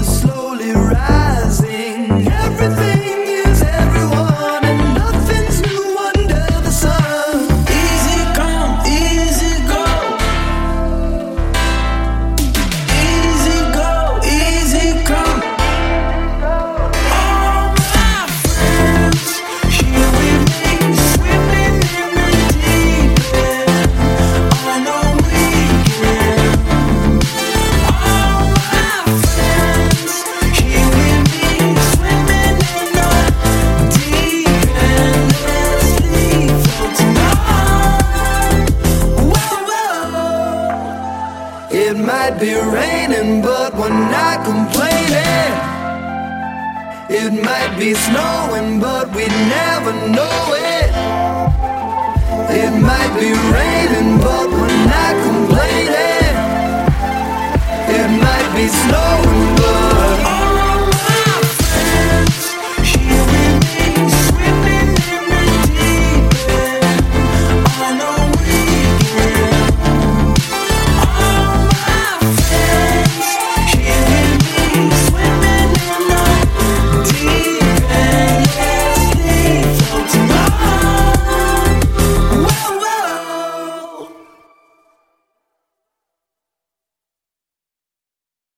slowly rising. Everything is everyone, and nothing's new under the sun. Easy come, easy go. Easy go, easy come. All my friends here with me, swimming in the deep end on a weekend. All my friends here with me, swimming in the deep end. Let's leave floating on. Whoa, whoa. It might be raining, but we're not complaining. It might be snowing, but we never know it. It might be raining, but we're not complaining. It might be snowing, but